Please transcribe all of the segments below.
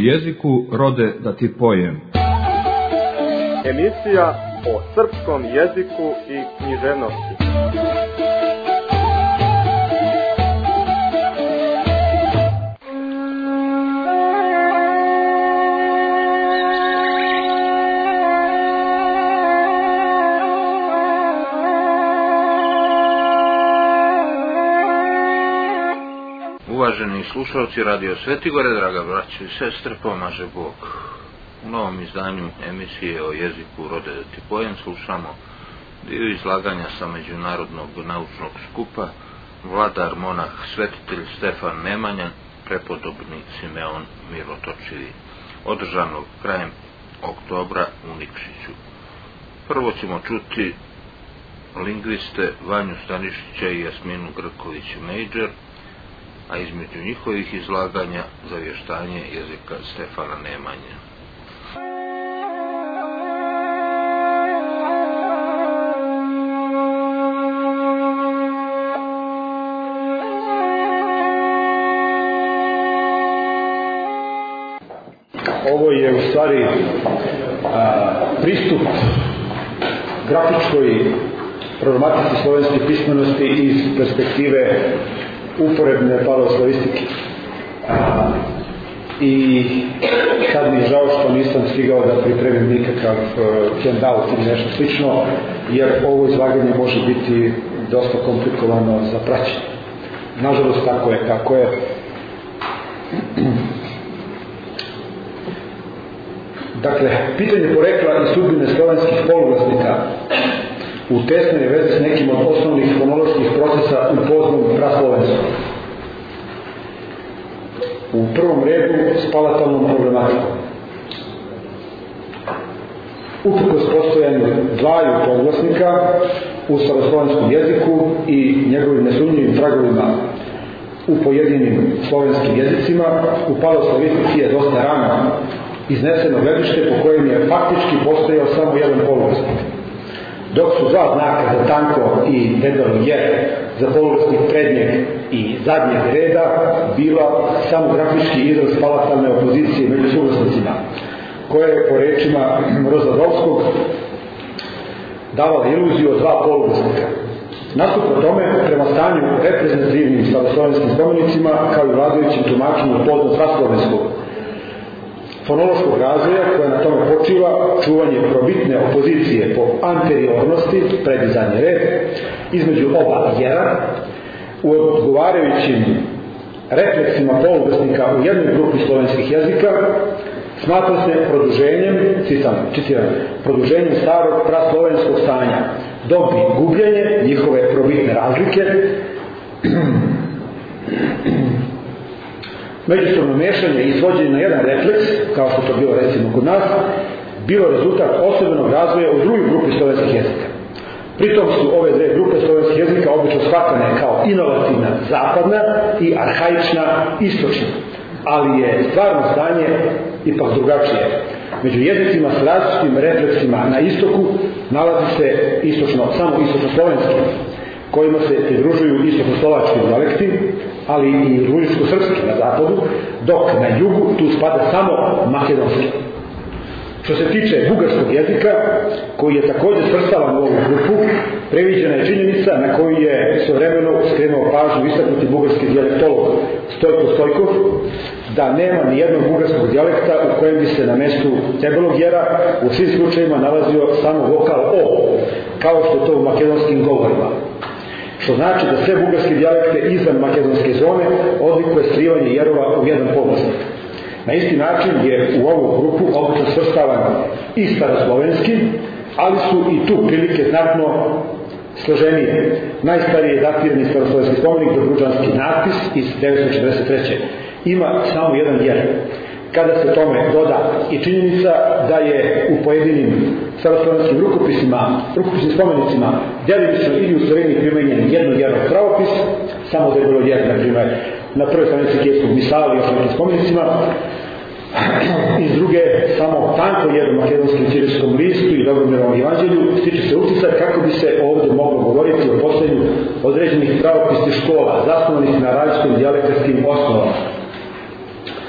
jeziku rode da ti pojem. Emisija o srpskom jeziku i književnosti. Uvaženi slušalci Radio Svetigore, draga braćo i sestre, pomaže Bog. U novom izdanju emisije o jeziku rode da ti pojem slušamo dio izlaganja sa međunarodnog naučnog skupa vladar monah svetitelj Stefan Nemanja, prepodobni Simeon Mirotočivi, održanog krajem oktobra u Nikšiću. Prvo ćemo čuti lingviste Vanju Stanišića i Jasminu Grković-Mejdžer, a između njihovih izlaganja zavještanje jezika Stefana Nemanje. Ovo je u stvari pristup grafičkoj problematici slovenske pismenosti iz perspektive uporedne paleoslavistike. I sad mi je žao što nisam stigao da pripremim nikakav handout ili nešto slično, jer ovo izlaganje može biti dosta komplikovano za praćenje. Nažalost, tako je kako je. Dakle, pitanje porekla i sudbine slovenskih poluglasnika u tesnoj vezi s nekim od osnovnih fonoloških procesa u poznom praslovenskom. U prvom redu s palatalnom problematikom. Uprkos postojanju dvaju poluglasnika u staroslovenskom jeziku i njegovim nesumnjivim tragovima u pojedinim slovenskim jezicima, u paleoslavistici je dosta rano izneseno gledište po kojem je faktički postojao samo jedan poluglasnik. Dok su dva znaka za tanko i debelo je za poluglasnik prednjeg i zadnjeg reda bila samo grafički izraz palatalne opozicije među suglasnicima, koje je po rečima Rozadovskog davala iluziju od dva poluglasnika. Nasuprot tome, prema stanju reprezentativnim staroslovenskim spomenicima, kao i vladajućim tumačima poznog praslovenskog fonološkog razvoja koja na tome počiva čuvanje probitne opozicije po anteriornosti, pred i zadnji red, između oba jera, u odgovarajućim refleksima poluglasnika u jednoj grupi slovenskih jezika, smatra se produženjem, citiram, produženjem starog praslovenskog stanja, dok bi gubljenje njihove probitne razlike međusobno mešanje i svođenje na jedan refleks, kao što to bilo recimo kod nas, bilo rezultat osobenog razvoja u drugoj grupi slovenskih jezika. Pritom su ove dve grupe slovenskih jezika obično shvatane kao inovativna zapadna i arhaična istočna, ali je stvarno stanje ipak drugačije. Među jezicima s različitim refleksima na istoku nalazi se samo istočno-slovenski, kojima se pridružuju istočno-slovački dijalekti, ali i ružičko-srpski na zapadu, dok na jugu tu spada samo makedonski. Što se tiče bugarskog jezika, koji je također svrstavan u ovu grupu, previđena je činjenica na koju je svojevremeno skrenuo pažnju istaknuti bugarski dijalektolog Stojko Stojkov, da nema ni jednog bugarskog dijalekta u kojem bi se na mestu debelog jera u svim slučajima nalazio samo vokal O, kao što je to u makedonskim govorima. Što znači da sve bugarske dijalekte izvan makedonske zone odlikuje skrivanje jerova u jedan poluglasnik. Na isti način je u ovu grupu obično svrstavan i staroslovenski, ali su i tu prilike znatno složenije. Najstariji je datirani staroslovenski spomenik, Dobruđanski natpis iz 1943. Ima samo jedan jer. Kada se tome doda i činjenica da je u pojedinim staroslovenskim rukopisnim spomenicima djelimično ili u Sloveniji primenjen jednojerov pravopis, samo debelo jer, na primjer, na prvoj stranici Kijevskog misala i još nekim spomenicima, iz druge samo tanko jer u makedonskom ćirilskom listu i Dobromirovom evanđelju, stiče se utisak kako bi se ovdje moglo govoriti o postojanju određenih pravopisnih škola zasnovanih na različitim dijalektarskim osnovama.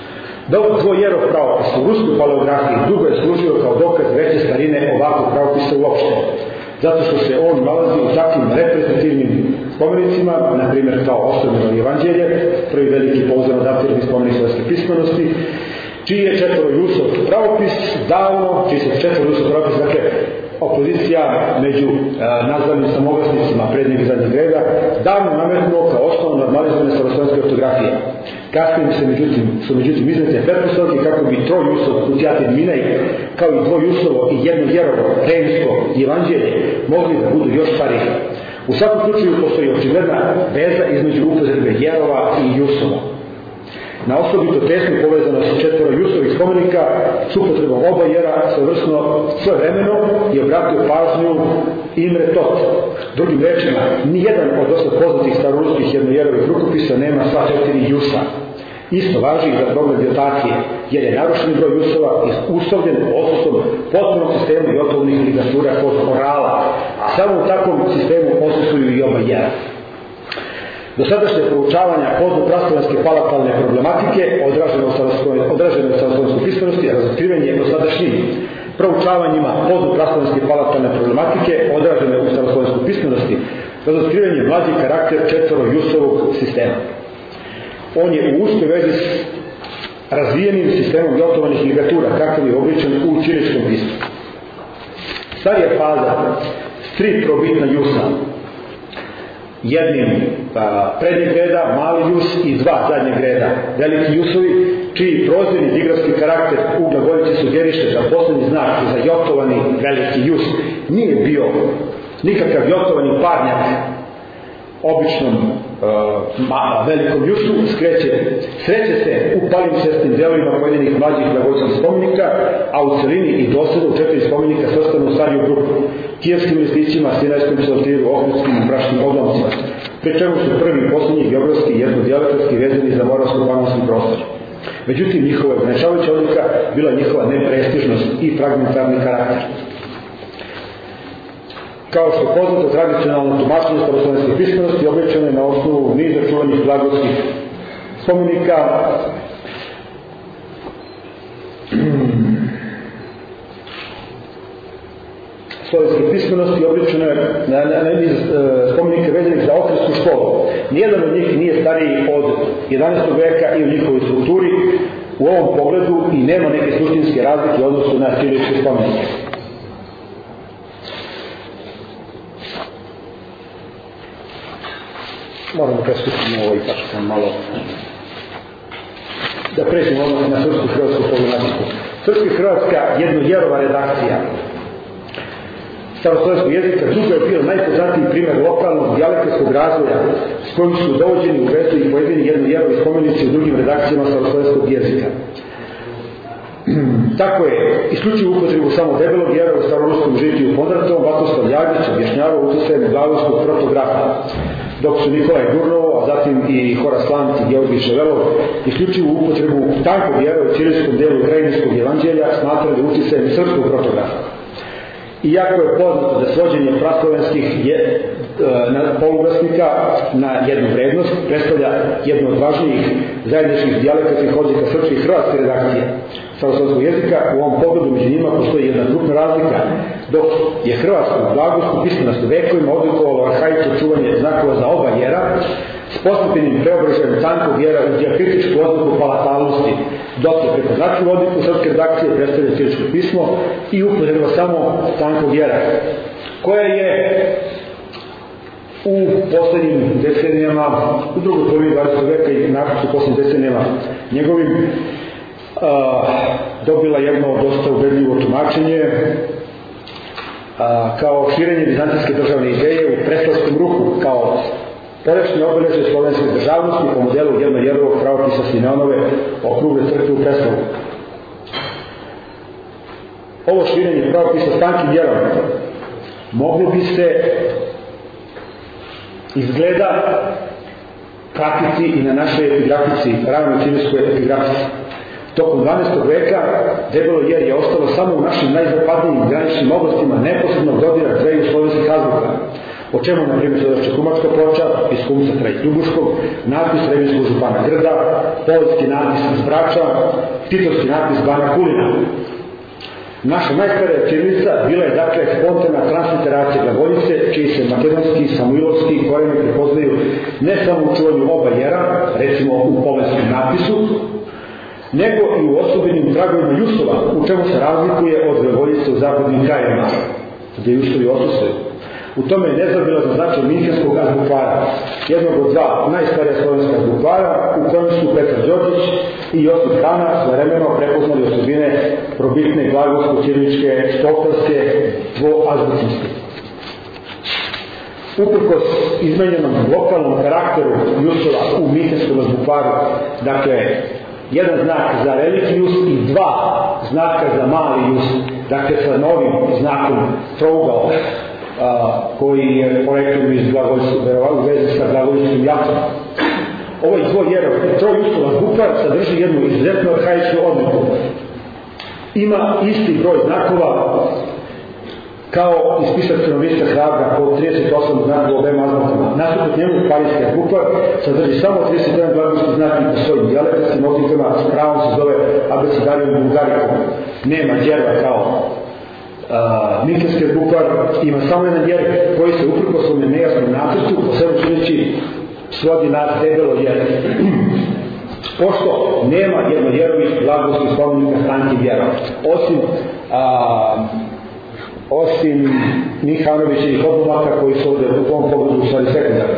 Dvojerov pravopis u ruskoj paleografiji dugo je služio kao dokaz veće starine ovakvog pravopisa uopšte, zato što se on nalazi u takvim reprezentativnim spomenicima, na primjer kao Osobino evanđelje, prvi veliki pouzdano datirani spomenik slovenske pismenosti, čiji je četvorojusov pravopis davno, čiji se četvorojusov pravopis, dakle, opozicija među nazvanim samoglasnicima prednjeg i zadnjeg reda, davno nametnuo kao osnovu normalizovane staroslovenske ortografije. Kasnije su međutim iznete pretpostavke kako bi trojusov Kutjatin Minaj, kao i dvojusovo i jednojerovo Rejnsko evanđelje mogli da budu još stariji. U svakom slučaju postoji očigledna veza između upotrebe jerova i jusova. Na osobito tesnu povezanost četvorojusovih spomenika s upotrebom oba jera svojevremeno je obratio pažnju Imre Tot. Drugim rečima, nijedan od dosta poznatih staroruskih jednojerovih rukopisa nema sva 4 jusa. Isto važi i za problem diotakije, jer je narušeni broj jusova uslovljen odsustvom potpunog sistema jotovnih ligatura kod orala, a samo u takvom sistemu odsustuju i oba jera. Dosadašnje proučavanja pozdnopraslovanske palatalne problematike odražene u staroslovenskoj pismenosti razotkrivanje dosadašnjim proučavanjima pozdnopraslovanske palatalne problematike odražene u staroslovenskoj pismenosti razotkrivanje mlađi karakter četvorojusovog sistema. On je u uskoj vezi s razvijenim sistemom jotovanih ligatura, kakav je obličan u ćiriličkom pismu. Starija faza s 3 probitna jusa, jednim prednjeg reda, mali jus i 2 zadnjeg reda, veliki jusovi, čiji prozirni digrafski karakter u glagoljici sugeriše da poslednji znak za jotovani veliki jus nije bio nikakav jotovani parnjak običnom velikom jusu, sreće se u palimpsestnim delovima pojedinih mlađih glagoljičkih spomenika, a u celini i dosada u 4 spomenika svrstano u stariju grupu, kijevskim listićima, sinajskom psaltiru, ohridskim i praškim odlomcima, pri čemu su prvi i poslednji geografski i jednodijalektarski vezani za moravsko-panonski prostor. Međutim, njihova ograničavajuća odlika bila njihova neprestižnost i fragmentarni karakter. Kao što poznato, tradicionalno tumačenje staroslovenske pismenosti obličeno je na osnovu niza čuvanih glagolskih spomenika slovenske pismenosti obličeno je na niz spomenike vezanih za Ohridsku školu. Nijedan od njih nije stariji od 11. veka i u njihovoj strukturi u ovom pogledu i nema neke suštinske razlike u odnosu na ćiriličke spomenike. Moramo prestupiti ovaj tačka malo da pređemo odnosno na srpsko-hrvatsku problematiku. Srpsko-hrvatska jednojerova redakcija staroslovenskog jezika dugo je bio najpoznatiji primer lokalnog dijalektarskog razvoja s kojim su dovođeni u vezu i pojedini jednojerovi spomenici u drugim redakcijama staroslovenskog jezika. Tako je isključivo upotrebu samo debelog jera u staroruskom žitiju Pondratovom Vatoslav Jagić objašnjavao utjecajem glagolskog protografa, dok su Nikolaj Gurnovo, a zatim i Horace Lant i Georgij Ševelov isključivo upotrebu tankog jera u ćirilskom delu Krajinskog evanđelja smatrali utjecajem srpskog protografa. Iako je poznato da svođenje praslovenskih poluglasnika na jednu vrednost predstavlja jednu od važnijih zajedničkih dijalekatskih odlika srpske i hrvatske redakcije staroslovenskog jezika, u ovom pogledu među njima postoji jedna krupna razlika, dok je hrvatsku glagolsku pismenost vekovima odlikovalo arhaično čuvanje znakova za oba jera s postepenim preobražajem tankog jera u dijakritičku odliku palatalnosti, dok je prepoznatljivu odliku srpske redakcije predstavlja ćiriličko pismo i upotreba samo tankog jera, koja je u poslednjim decenijama, u drugoj polovini 20. veka i nakon u poslednjim decenijama njegovim dobila jedno dosta ubedljivo tumačenje kao širenje vizantijske državne ideje u Preslavskom ruhu, kao porešnje obeležje slovenske državnosti po modelu jednojerovog pravopisa Simeonove okrugle crkve u Preslavu. Ovo širenje pravopisa s tankim jerom moglo bi se izgleda pratiti i na našoj epigrafici, ravno-ćirilskoj epigrafici. Tokom 12. veka debelo jer je ostalo samo u našim najzapadnijim graničnim oblastima neposrednog dodira dveju slovenskih azbuka. O čemu, na primjer, svedoči Humačka ploča, Piskumca kraj Ljubuškog, natpis Srebreničkog župana Grda, poljski natpis iz Brača, titovski natpis Bana Kulina. Naša najstarija ćirilica bila je dakle spontana transliteracija glagoljice, čiji se makedonski i samuilovski korijeni prepoznaju ne samo u čuvanju oba jera, recimo u povenskom natpisu, nego i u osobenim tragovima Jusova, u čemu se razlikuje od glagoljice u zapadnim krajevima, gdje Jusovi odsustaju. U tome je nezaobilazan značaj Minhenskog azbukvara, jednog od dva najstarija slovenska azbukvara, u kojem su Petar Đorđić i Josip Kana svojevremeno prepoznali osobine probitne glagolsko-ćiriličke, stoptarske, dvoazbučnosti. Uprkos izmenjenom lokalnom karakteru Jusova u Minhenskom azbukvaru, dakle, jedan znak za veliki Jus i dva znaka za mali Jus, dakle sa novim znakom trougao, koji je projektom iz u vezi sa glagoljičkim jakom. Ovaj trojustov azbukvar sadrži jednu izuzetno arhaičnu odliku. Ima isti broj znakova kao i spisak stanovništva Hrabra po 38 znakova obema azbukama. Nasuprot njemu parijski azbukvar sadrži samo 31 glagoljički znak i po svojim dijalektskim motivima, s pravom se zove abecedarijom bulgarikom. Nema djerva kao Minhenski azbukvar, ima samo jedan jer koji se uprkos svome nejasnom nacrtu po sebi čudeći svodi na debelo jer. Pošto nema jednojerovih glagolskih spomenika stranki vjera, osim Mihanovićevih odlomaka koji su ovdje u ovom pogledu u stvari sekundarni.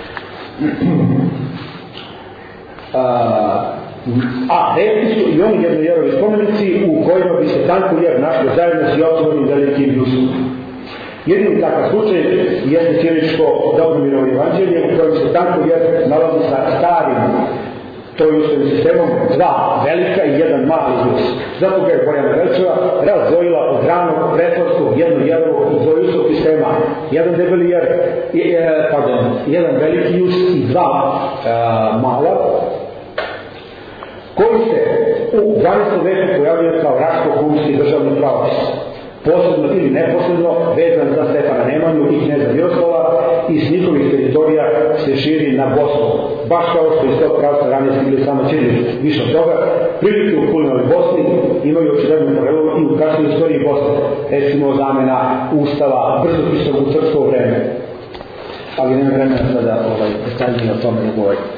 Rekli su i oni jednojerovi spomenici u kojima bi se tanko jer našlo zajedno s Jotovom i velikim Jusom. Jedini takav slučaj jeste ćiriličko Dobrominovo evanđelje u kojem se tanko jer nalazi sa starim trojustovim sistemom, dva velika i jedan mali Jus. Zato ga je Bojana Velčeva razdvojila od ranog pretvorskog jednojerovog dvojustog sistema. Jedan debeli jer, jedan veliki Jus i dva mala, koji se u 12. veku pojavljaju kao raško-humski državni pravopis, posebno ili neposredno vezan za Stefana Nemanju i kneza Miroslava i s njihovih teritorija se širi na Bosnu. Baš kao što iz tog pravca ranije stigli samo ćirilicu. Više od toga, prilike u Kulinovoj Bosni imaju očiglednu paralelu i u kasnoj istoriji Bosne, recimo zamena ustava brzopisnog u srpsko vreme. Ali nema vremena sada predstavljanje o tome ne govori.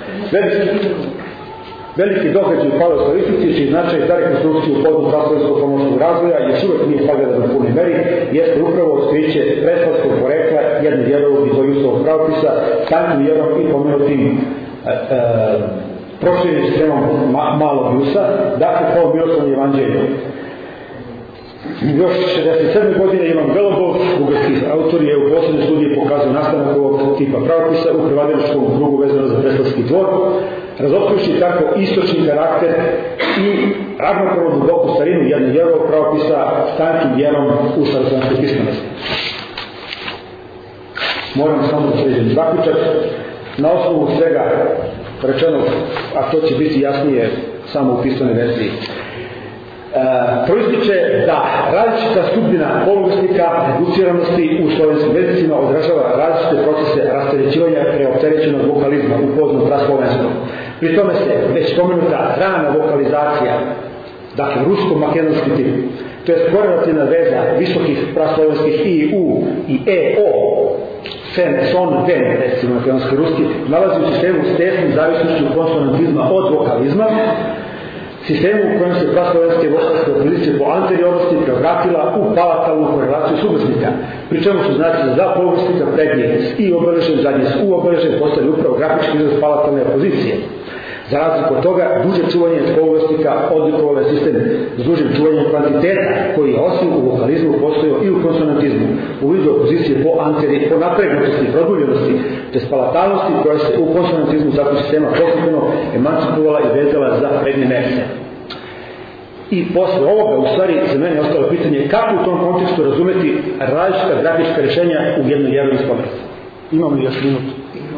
Veliki događaj u paleoslavistici, čiji značaj za rekonstrukciju podnog praslovenskog pomoćnog razvoja još uvek nije sagledan u punoj meri, jeste upravo otkriće preslavskog porekla jednojerovog i dvojustovog pravopisa, tankim jerom i pomenutim proširenim sistemom malog Jusa, dakle kao Miroslavljevo evanđelje. Još 67. godine Ivan Belobov, bugarski autor, je u poslednjoj studiji pokazao nastanak ovog tipa pravopisa u Hrvadeničkom krugu vezano za Preslavski dvor, razotkrivši tako istočni karakter i ravnopravno duboku starinu jednojerovog pravopisa s tankim jerom u staroslavenskoj pismenosti. Moram samo da sređem zaključak. Na osnovu svega rečenog, a to će biti jasnije samo u pismenoj verziji, proističe da različita sudbina polugesnika reduciranosti u slovenskim jezicima odražava različite procese rasterećivanja preopterećenog vokalizma u poznom praslovenskom. Pri tome se već spomenuta rana vokalizacija, dakle rusko-makedonski tip, to je korelativna veza visokih praslovenskih i u i o, sen, son, ven, recimo makedonski ruski, nalazi u sistemu s tesnim zavisnošću konsonantizma od vokalizma, sistemu u kojem se praslovenske vokalske opilice po anteriornosti preobratila u palatalnu korelaciju suglasnika, pri čemu su znači za poluglasnika prednje i obeležen, zadnje u obeležen postali upravo grafički izraz palatalne pozicije. Za razliku od toga, duže čuvanje poluglasnika odlikovalo je sistem s dužim čuvanjem kvantiteta, koji je osim u vokalizmu postojao i u konsonantizmu, u vidu opozicije po napregnutosti i produljenosti, te palatalnosti koja se u konsonantizmu takvog sistema postupno emancipovala i vezala za prednje mese. I posle ovoga, u stvari, za mene je ostalo pitanje kako u tom kontekstu razumeti različita grafička rešenja u jednojerovim spomenicama. Imamo li još minutu?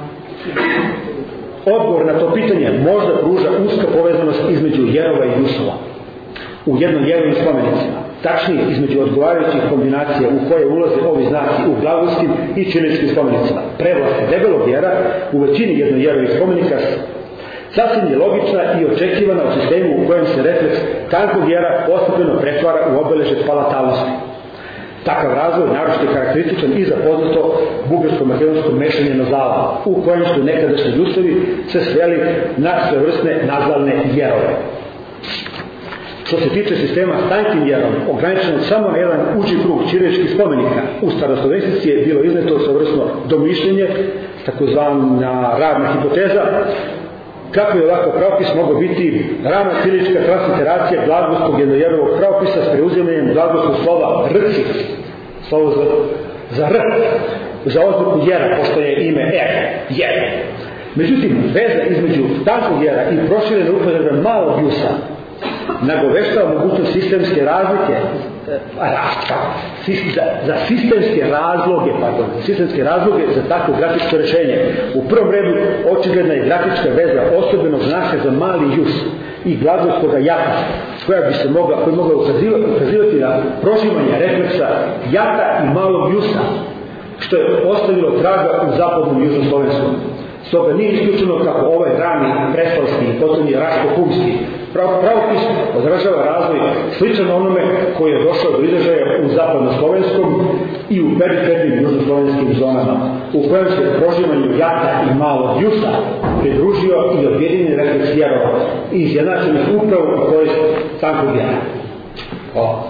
Odgovor na to pitanje možda pruža uska povezanost između jerova i jusova u jednojerovim spomenicima. tačnije između odgovarajućih kombinacija u koje ulaze ovi znaci u glagolskim i ćiriličkim spomenicama. Prevlast debelog jera u većini jednojerovih spomenika sasvim je logična i očekivana u sistemu u kojem se refleks tankog jera postepeno pretvara u obeležje palatalnosti. Takav razvoj naročito je karakterističan i za poznato bugarsko-makedonsko mešanje nazala, u kojem su nekadašnji ljustovi se sveli na svevrsne nazalne jerove. Što se tiče sistema s tankim jerom, ograničeno samo na jedan uži krug ćiriličkih spomenika, u staroslovenistici je bilo izneto svevrsno domišljenje, takozvana ravna hipoteza, kako je ovakav pravopis mogao biti rana ćirilička transliteracija glagolskog jednojerovog pravopisa s preuzimanjem glagolskog slova rci, slovo za r, za oznaku jera, pošto je ime jer. Međutim, veza između tankog jera i proširene upotrebe malog jusa nagoveštava mogućnost sistemske razlike za sistemske razloge za takvo grafičko rešenje. U prvom redu očigledna je grafička veza osobenog znaka za mali jus i glagolskog jata, koja mogla ukazivati na prožimanje refleksa jata i malog jusa, što je ostavilo traga u zapadnom južnoslovenskom. Stoga nije isključeno kako ovaj rani preslavski i potom je raško-humski pravopis odražava razvoj sličan onome koji je došao do izražaja u zapadnoslovenskom i u perifernim južnoslovenskim zonama, u kojem se proživanju jata i malog jusa pridružio i objedinjen refleks jerova i izjednačenih upravo u korist tankog jera. Hvala.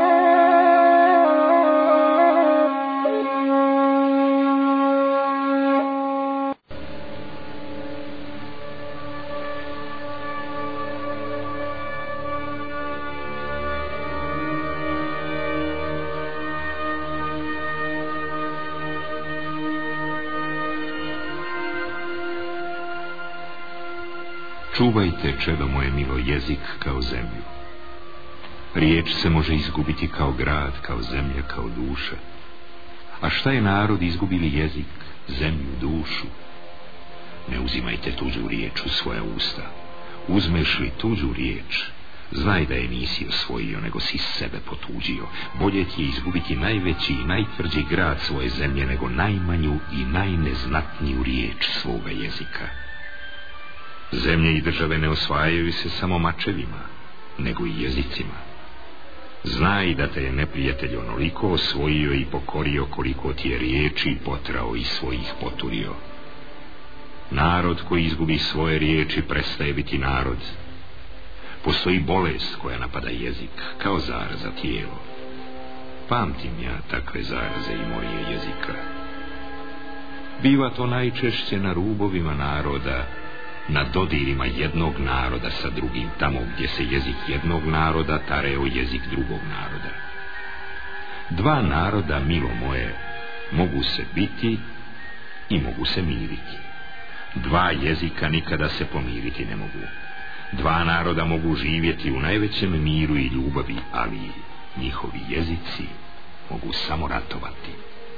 Čuvajte, čedo moje milo, jezik kao zemlju. Riječ se može izgubiti kao grad, kao zemlja, kao duša. A šta je narod izgubili jezik, zemlju, dušu? Ne uzimajte tuđu riječ u svoja usta. Uzmeš li tuđu riječ, znaj da je nisi osvojio, nego si sebe potuđio. Bolje ti je izgubiti najveći i najtvrđi grad svoje zemlje, nego najmanju i najneznatniju riječ svoga jezika. Zemlje i države ne osvajaju se samo mačevima, nego i jezicima. Znaj da te je neprijatelj onoliko osvojio i pokorio koliko ti je riječi potrao i svojih poturio. Narod koji izgubi svoje riječi prestaje biti narod. Postoji bolest koja napada jezik, kao zaraza tijelo. Pamtim ja takve zaraze i moje jezika. Biva to najčešće na rubovima naroda, na dodirima jednog naroda sa drugim, tamo gdje se jezik jednog naroda tareo jezik drugog naroda. Dva naroda, milo moje, mogu se biti i mogu se miriti. Dva jezika nikada se pomiriti ne mogu. Dva naroda mogu živjeti u najvećem miru i ljubavi, ali njihovi jezici mogu samo ratovati.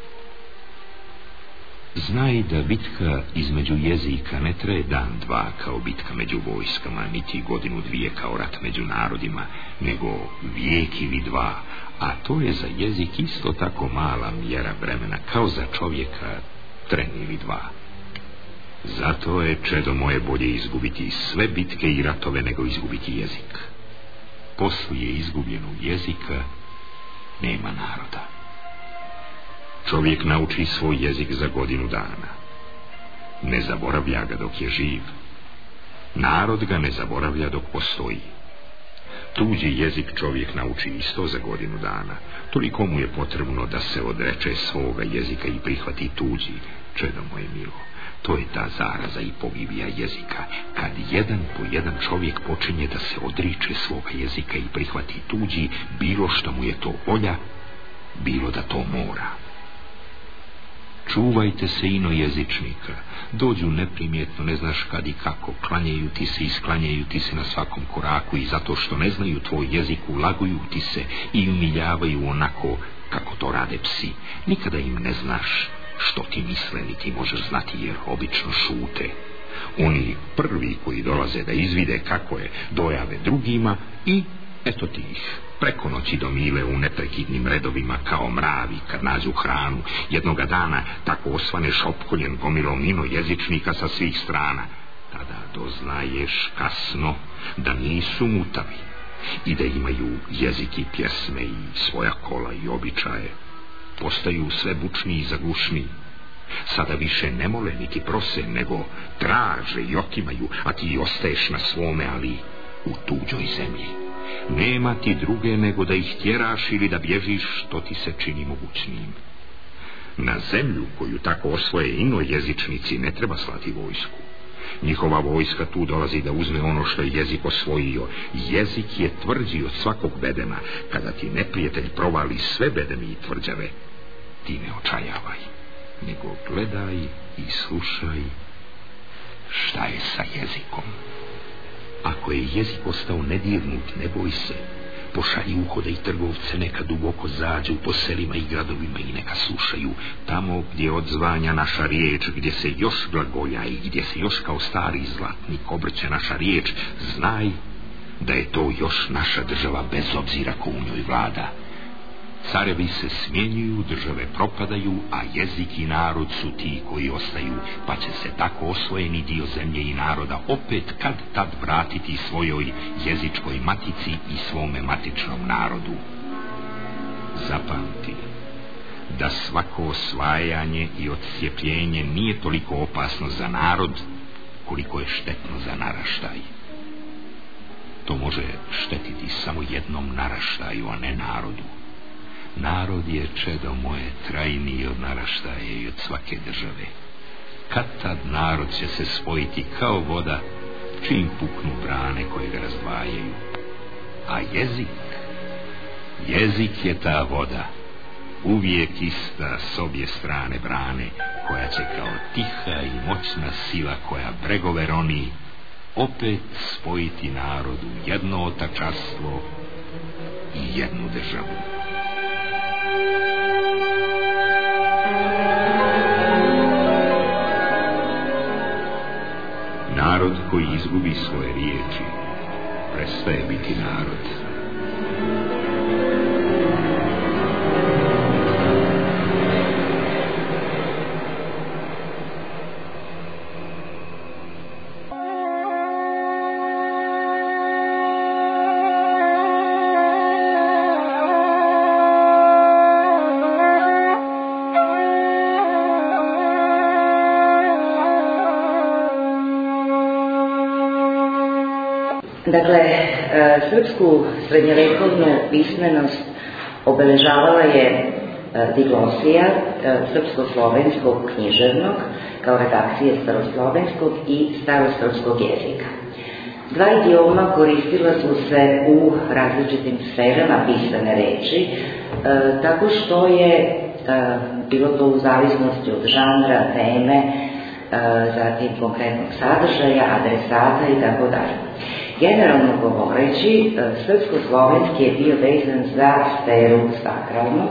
Znaj da bitka između jezika ne traje dan, dva kao bitka među vojskama, niti godinu, dvije kao rat među narodima, nego vijek ili dva, a to je za jezik isto tako mala mjera vremena kao za čovjeka tren ili dva. Zato je, čedo moje, bolje izgubiti sve bitke i ratove nego izgubiti jezik. Poslije izgubljenog jezika nema naroda. Čovjek nauči svoj jezik za godinu dana. Ne zaboravlja ga dok je živ. Narod ga ne zaboravlja dok postoji. Tuđi jezik čovjek nauči isto za godinu dana. Toliko mu je potrebno da se odreče svoga jezika i prihvati tuđi, čedo moje milo. To je ta zaraza i pogibija jezika, kad jedan po jedan čovjek počinje da se odriče svoga jezika i prihvati tuđi, bilo što mu je to volja, bilo da to mora. Čuvajte se inojezičnika, dođu neprimjetno, ne znaš kad i kako, klanjaju ti se i sklanjaju ti se na svakom koraku i zato što ne znaju tvoj jezik ulaguju ti se i umiljavaju onako kako to rade psi. Nikada im ne znaš što ti misle, niti možeš znati jer obično šute. Oni prvi koji dolaze da izvide kako je, dojave drugima i Eto ti ih, preko noći domile u neprekidnim redovima kao mravi kad nađu hranu. Jednoga dana tako osvaneš opkoljen gomilom inojezičnika sa svih strana. Tada doznaješ kasno da nisu mutavi i da imaju jezik i pjesme i svoja kola i običaje. Postaju sve bučniji i zagušniji. Sada više ne mole niti prose, nego traže i otimaju, a ti ostaješ na svome, ali u tuđoj zemlji. Nema ti druge nego da ih tjeraš ili da bježiš, što ti se čini mogućnijim. Na zemlju koju tako osvoje inojezičnici ne treba slati vojsku. Njihova vojska tu dolazi da uzme ono što je jezik osvojio. Jezik je tvrđi od svakog bedema. Kada ti neprijatelj provali sve bedemi i tvrđave, ti ne očajavaj, nego gledaj i slušaj šta je sa jezikom. Ako je jezik ostao nedirnut, ne boj se. Pošalji uhode i trgovce, neka duboko zađu po selima i gradovima i neka slušaju. Tamo gdje odzvanja naša riječ, gdje se još glagolja i gdje se još kao stari zlatnik obrće naša riječ, znaj da je to još naša država bez obzira ko u njoj vlada. Carevi se smjenjuju, države propadaju, a jezik i narod su ti koji ostaju, pa će se tako osvojeni dio zemlje i naroda opet kad tad vratiti svojoj jezičkoj matici i svome matičnom narodu. Zapamti da svako osvajanje i odsjepljenje nije toliko opasno za narod koliko je štetno za naraštaj. To može štetiti samo jednom naraštaju, a ne narodu. Narod je, čedo moje, trajniji od naraštaja i od svake države. Kad tad narod će se spojiti kao voda čim puknu brane koje ga razdvajaju. A jezik je ta voda, uvijek ista s obje strane brane, koja će kao tiha i moćna sila koja bregove roni opet spojiti narodu jedno otačarstvo i jednu državu. Narod koji izgubi svoje riječi prestaje biti narod. Dakle, srpsku srednjovjekovnu pismenost obeležavala je diglosija srpsko-slovenskog književnog kao redakcije staroslovenskog i starosrpskog jezika. Dva idioma koristila su se u različitim sferama pisane reči, tako što je bilo to u zavisnosti od žanra, teme, zatim konkretnog sadržaja, adresata i tako dalje. Generalno govoreći, srpsko-slovenski je bio vezan za sferu sakralnog,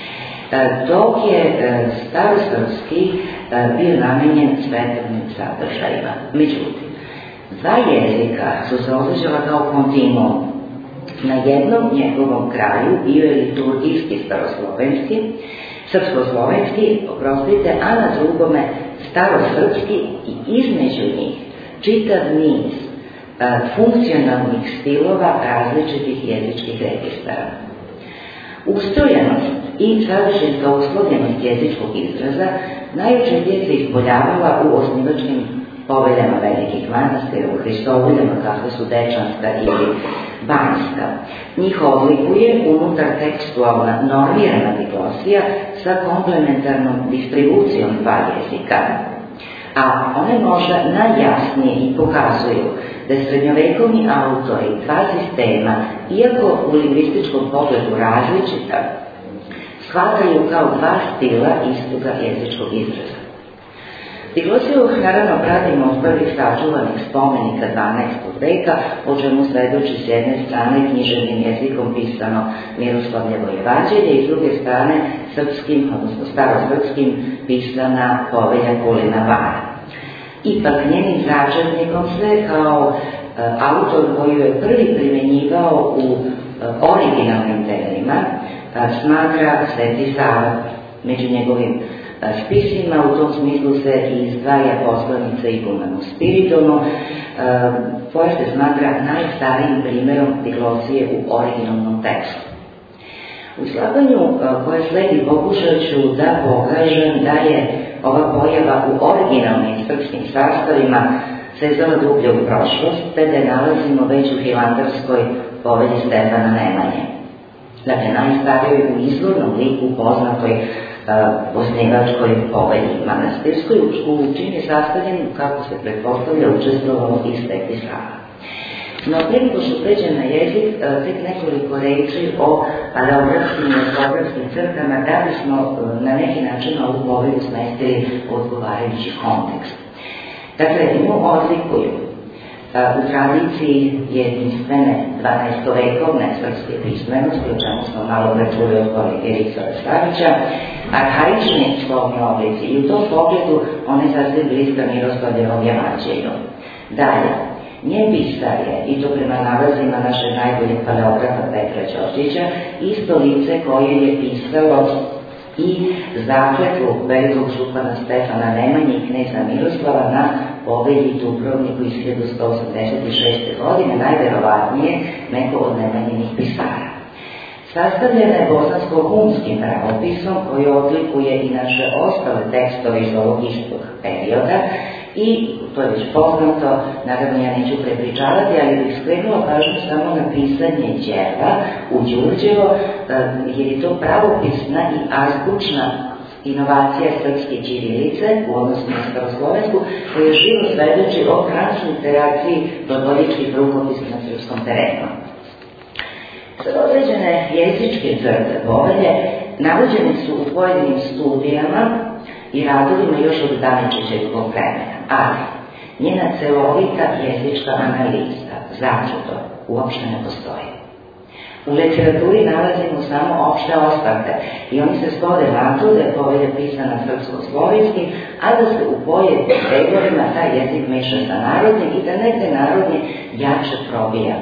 dok je starosrpski bio namenjen svetovnim sadržajima. Međutim, dva jezika su se osjećala kao kontinuum. Na jednom njegovom kraju bio je liturgijski staroslovenski, srpsko-slovenski, a na drugome starosrpski i između njih čitav niz funkcionalnih stilova različitih jezičkih registara. Ustrojenost i sadržinska uslovljenost jezičkog izraza najočitije se ispoljavala u osnivačkim poveljama velikih manastira, u hristovoljama kakve su Dečanska ili Banjska. Njih odlikuje unutar tekstualna normirana diglosija sa komplementarnom distribucijom dva jezika, a one možda najjasnije i pokazuju da srednjovekovni autori dva sistema, iako u lingvističkom pogledu različita, shvataju kao dva stila istoga jezičkog izraza. Diglosiju naravno pratimo od prvih sačuvanih spomenika 12. veka, o čemu svedoči s jedne strane književnim jezikom pisano Miroslavljevo evanđelje i s druge strane srpskim, odnosno starosrpskim, pisana povelja Kulina Vara. Ipak njenim začetnikom se kao autor koji je prvi primjenjivao u originalnim delima smatra Sveti Sava. Među njegovim spisima u tom smislu se izdvaja Poslanica i Humanum Spiritumum, koja se smatra najstarijim primjerom diglosije u originalnom tekstu. U izlaganju koje sledi pokušat ću da pokažem da je ova pojava u originalnim srpskim sastavima sezala dublje u prošlost, te da je nalazimo već u hilandarskoj povelji Stefana Nemanje. Dakle, najstarijoj u izvornom liku poznatoj osnivačkoj povelji manastirskoj, u čim je sastavljen, kako se pretpostavlja, učestvovalo i Sveti Sava. No, prije nego što pređem na jezik, tek nekoliko reči o paleografskim i ortografskim crtama, da bismo na neki način ovu povelju smestili u odgovarajući kontekst. Dakle, nju odlikuju u tradiciji jedinstvene 12-vekovne srpske pismenosti, o čemu smo malo prečuli od kolege Ricova Slavića, arhaični slovni oblici, i u tom pogledu one sasvim bliska Miroslavljevom Jevanđelju. Dalje, njen pisar je, i to prema nalazima našeg najboljeg paleografa Petra Ćorđića, isto lice koje je pisalo i zakletvu velikog župana Stefana Nemanje i kneza Miroslava na povelji Dubrovniku iz 1186. godine, najverovatnije neko od Nemanjinih pisara. Sastavljena je bosansko-hunskim pravopisom koji odlikuje i naše ostale tekstove iz ovog istog perioda i, to je već poznato, naravno ja neću prepričavati, ali bih skrenula pažnju samo na pisanje đerva u Đurđevo, jer je to pravopisna i azbučna inovacija srpske ćirilice u odnosu na staroslovensku, koja živo svedoči o transliteraciji glagoljičkih rukopisa na srpskom terenu. Sad određene jezičke crte povelje navođene su u pojedinim studijama i radovima još od Daničićevog vremena, ali njena celovita jezička analiza, začuto, uopšte ne postoji. U literaturi nalazimo samo opšte osvrte i oni se svode na to da je povelja pisana srpsko-slovenski, a da se u pojedinim pregovorima taj jezik meša sa narodnim i da negde narodnje jače probija.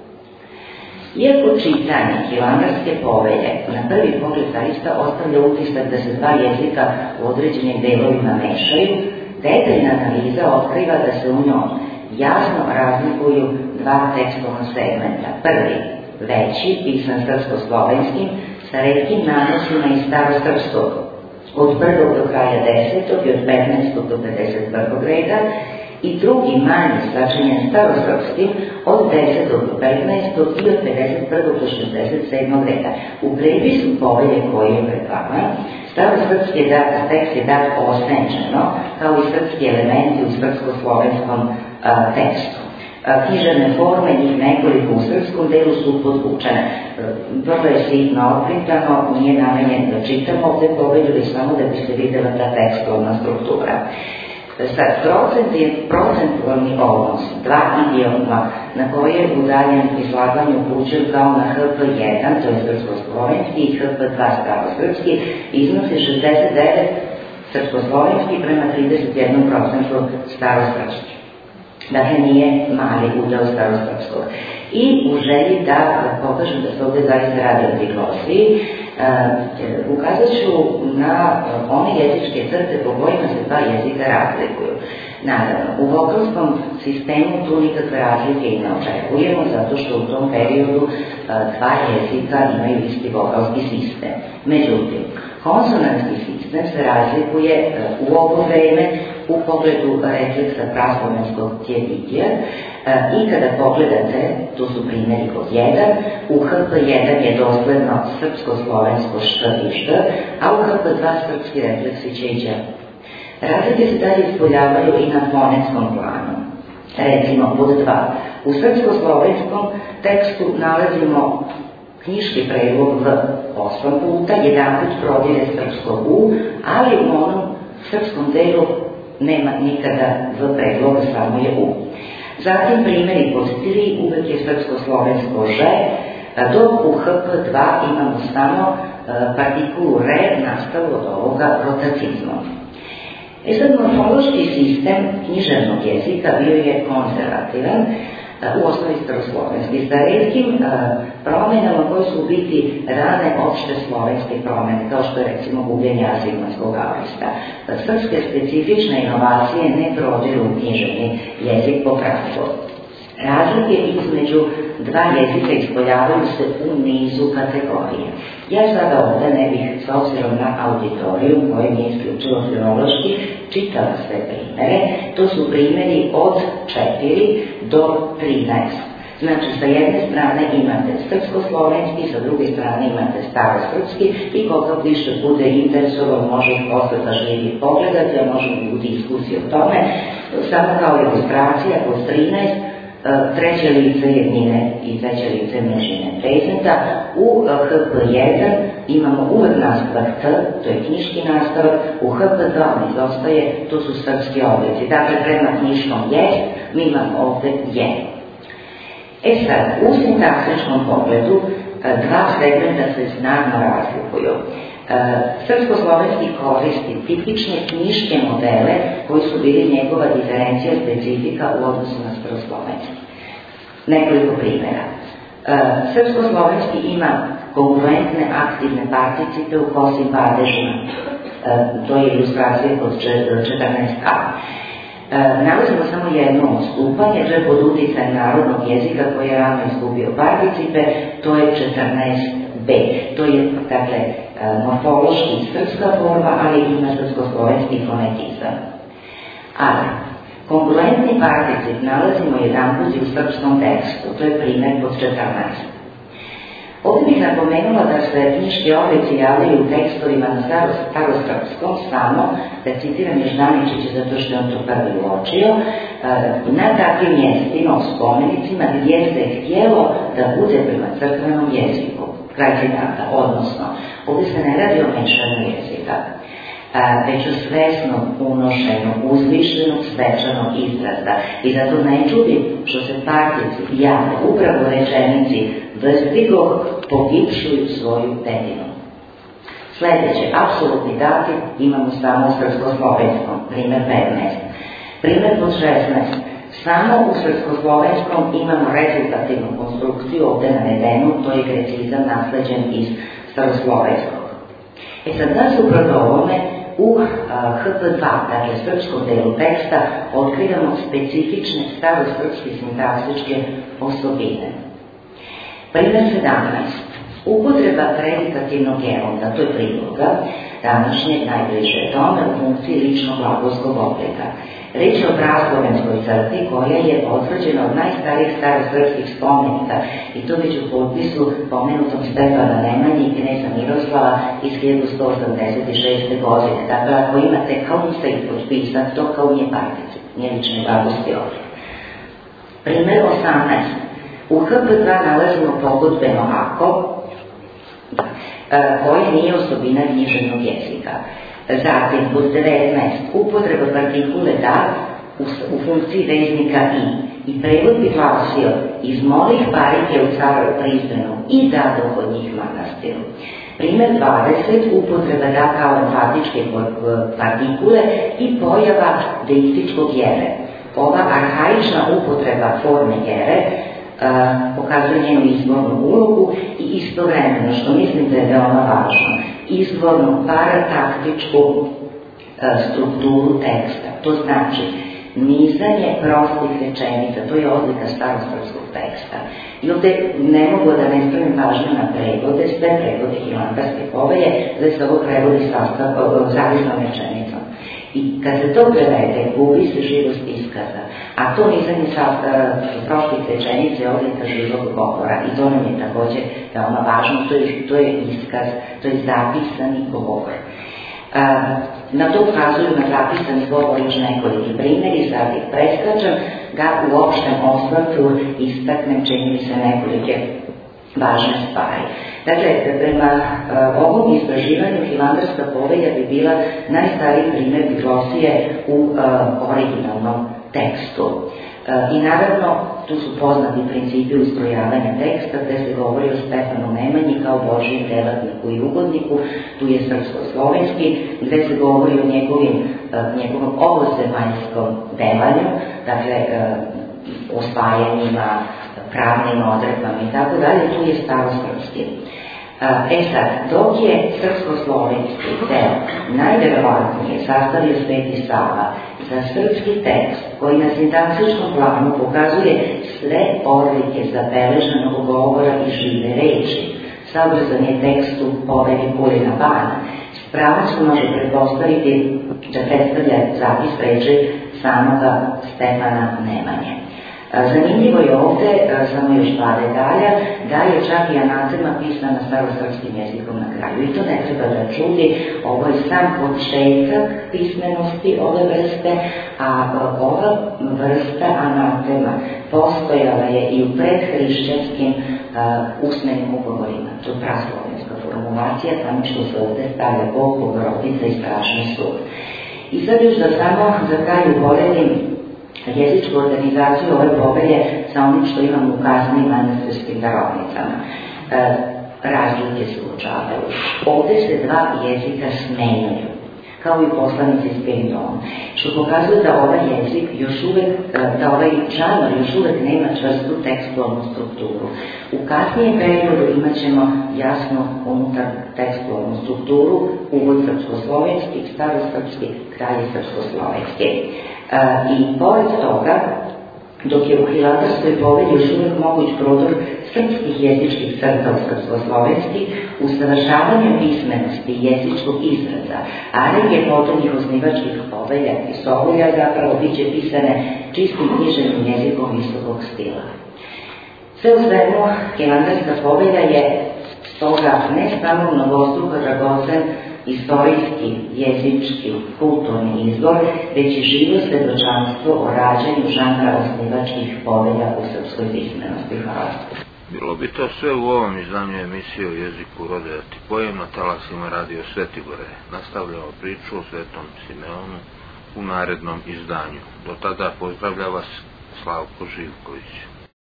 Iako čitanje hilandarske povelje na prvi pogled zaista ostavlja utisak da se dva jezika u određenim delovima mešaju, detaljna analiza otkriva da se u njoj jasno razlikuju dva tekstovna segmenta. Prvi, veći, pisan srpsko-slovenskim, sa retkim nanosima iz starosrpskog, od 1. do kraja 10. i od 15. do 51. reda, i drugi manji sačinjen starosrpskim od 10. do 15. i od 51. do 67. reda. U prepisu povelje koje je pred vama, starosrpski tekst je dat osenčeno, kao i srpski elementi u srpsko-slovenskom tekstu. Književne forme, njih nekoliko u srpskom delu su podvučene. Vrlo je sitno otprintano, nije namenjen da čitamo ovde povelju, već samo da bi se videla ta tekstovna struktura. Sad, procent je procentualni odnos, dva idioma na koje je u daljem izlaganju upućen kao na HP1, to je srpsko-slovenski, i HP2 starosrpski, iznosi 69 srpsko-slovenski prema 31% starosrpski. Dakle, nije mali udeo starosrpskog. I u želji da pokažem da se ovdje zaista radi o diglosiji, ukazat ću na one jezičke crte po kojima se dva jezika razlikuju. Naravno, u vokalskom sistemu tu nikakve razlike i ne očekujemo, zato što u tom periodu dva jezika imaju isti vokalski sistem. Međutim, konsonantski sistem se razlikuje u ovo vreme u pogledu refleksa praslovenskog tjedidja i kada pogledate, tu su primjeri kod 1, u HP1 je dosledno srpsko-slovensko št i št, a u HP2 srpski refleksi će i đ. Razlike se dalje ispoljavaju i na fonetskom planu. Recimo, pod 2. U srpsko-slovenskom tekstu nalazimo knjiški predlog v 8 puta, jedanput prodire srpsko u, ali u onom srpskom delu nema nikada v predlogu, samo je u. Zatim primjeri pod 3, uvek je srpsko-slovensko ž, dok u HP2 imamo samo partikulu re nastavu od ovoga rotacizmom. Sad, morfološki sistem književnog jezika bio je konzervativan, u osnovi staroslovenski, sa retkim promenama koje su u biti rane opšte slovenske promene, kao što je recimo gubljenje azigmanskog aorista. Srpske specifične inovacije ne prodiru u književni jezik po pravilu. Razlike između dva jezika ispoljavaju se u nizu kategorije. Ja sada ovde ne bih, s obzirom na auditoriju, koji nije isključivo filološki, čitala sve primere. To su primeri od 4 do 13. Znači, sa jedne strane imate srpsko-slovenski, sa druge strane imate starosrpski i koga više bude interesovao može ih posle pažljivije pogledati, a može u diskusiji o tome. Samo kao ilustracija, kod 13 treće lice jednine i treće lice množine prezenta. U HP1 imamo uvek nastavak T, to je knjiški nastavak, u HP2 izostaje, to su srpski oblici. Dakle, prema knjiškom jest, mi imamo ovde je. Sad, u sintaksičkom pogledu dva segmenta se znatno razlikuju. Srpsko-slovenski koristi tipične knjiške modele koji su bili njegova diferencija specifika u odnosu na staroslovenski. Nekoliko primjera. Srpsko-slovenski ima kongruentne aktivne participe u kosim padežima. To je ilustracija kod 14a. Nalazimo samo jedno odstupanje, to je pod utjecajem narodnog jezika koji je rano izgubio participe, to je 14b. To je, dakle, morfološki srpska forma, ali ima srpsko-slovenski fonetizam. Ali, kongruentni particip nalazimo jedanput u srpskom tekstu, to je primjer pod 14. Ovdje bih napomenula da se knjiški oblici javljaju u tekstovima na starosrpskom samo, da citiram Ježdaničića zato što je on to prvi uočio, na takvim mjestima, u spomenicima gdje se htjelo da bude prema crkvenom jeziku. Kraj citata, odnosno, ovdje se ne radi o mešanju jezika, već o svesnom, unošenom, uzvišenog, svečanog izraza. I zato ne čudi što se particip javlja upravo u rečenici vrstigog pogipšuju svoju dedinu. Sljedeće, apsolutni dativ imamo samo u srpsko-slovenskom, primjer 15. Primjer pod 16. Samo u srpsko-slovenskom imamo rezultativnu konstrukciju ovdje navedenu, to je grecizam nasleđen iz staroslovenskog. Sad, nasuprot ovome, u HP2, dakle srpskom delu teksta, otkrivamo specifične starosrpske sintaksičke osobine. Primjer 17. Upotreba predikativnog geronda, to je priloga, današnje najbliže tome u funkciji ličnog glagolskog oblika. Reč je o praslovenskoj crti koja je potvrđena od najstarijih starosrpskih spomenika i to već u potpisu pomenutom Stefana Nemanji i kneza Miroslava iz 1186. godine. Dakle, ako imate kaunca i potpisan, to kao nije particip, nije lični glagolski oblik. Primjer 18. U HP2 nalazimo pogodbeno ako, koje nije osobina književnog jezika. Zatim, pod 19. upotreba partikule da u funkciji veznika i prevod bi glasio izmolih parike u caru Prizrenu i dado kod njih manastiru. Primjer 20. upotreba da kao enfatičke partikule i pojava deističkog jere. Ova arhaična upotreba forme jere pokazuje njenu izvornu ulogu i istovremeno, što mislim da je veoma važno, izvornu parataktičku strukturu teksta. To znači nizanje prostih rečenica, to je odlika starosrpskog teksta. I ovdje ne mogu da ne stavim pažnju na prevode, sve prevode Hilandarske povelje, da se ovo prevodi zavisnom rečenicom. I kad se to prevede, gubi se živost iskaza. A to nizanje prostih rečenica je odlika živog govora. I to nam je također veoma važno, to je iskaz, to je zapisani govor. Na to ukazuju na zapisani govor još nekoliki primjeri, sad ih preskačem, da u opštem osvrtu istaknem čini mi se nekolike važne stvari. Dakle, prema ovom istraživanju Hilandarska povelja bi bila najstariji primjer diglosije u originalnom tekstu. I naravno, tu su poznati principi ustrojavanja teksta, gde se govori o Stefanu Nemanji kao Božijem delatniku i ugodniku, tu je srpsko-slovenski, gde se govori o njegovom ovozemaljskom devanju, dakle, osvajanjima, pravnim odredbama i tako dalje, tu je starosrpski. Sad, dok je srpsko-slovenski deo najverovatnije sastavio Sveti Sava za srpski tekst koji na sintaksičkom planu pokazuje sve odlike zabeleženog govora i žive reči, sadržan je tekstu Povelje Kulina Bana, spravo se može pretpostaviti da predstavlja zapis reči samoga Stefana Nemanje. Zanimljivo je ovde, samo još dva detalja, da je čak i anatema pisana starosrpskim jezikom na kraju. I to ne treba da čudi, ovo je sam početak pismenosti ove vrste, a ova vrsta anatema postojala je i u predhrišćanskim usmenim ugovorima. To je praslovenska formulacija, tamo što se ovde stavlja Bog, Bogorodica i strašni sud. I sad još da samo za kraj uporedim jezičku organizaciju ove povelje sa onim što imamo u kaznim manastirskim darovnicama. Razlike se uočavaju. Ovde se dva jezika smenjuju, kao i poslanici Spiridon, što pokazuje da ovaj jezik još uvek, da ovaj žanr još uvek nema čvrstu tekstualnu strukturu. U kasnijem periodu imat ćemo jasno unutar tekstualnu strukturu, uvod srpsko-slovenski, starosrpski, kraj srpsko-slovenski. I pored toga, dok je u Hilandarskoj povelji još uvijek moguć prodor srpskih jezičkih crta u srpsko-slovenski, usavršavanje pismenosti jezičkog izraza, arenje potonjih osnivačkih povelja i sovolja zapravo bit će pisane čistim književnim jezikom visokog stila. Sve u svemu, Hilandarska povelja je stoga ne samo mnogostruko dragocen istorijski, jezički, kulturni izvor, već i živo svedočanstvo o rađanju žanra osnivačkih povelja u srpskoj pismenosti. Hvala. Bilo bi to sve u ovom izdanju emisije o jeziku rode da ti pojem na talasima Radio Svetigore. Nastavljamo priču o Svetom Simeonu u narednom izdanju. Do tada pozdravlja vas Slavko Živković.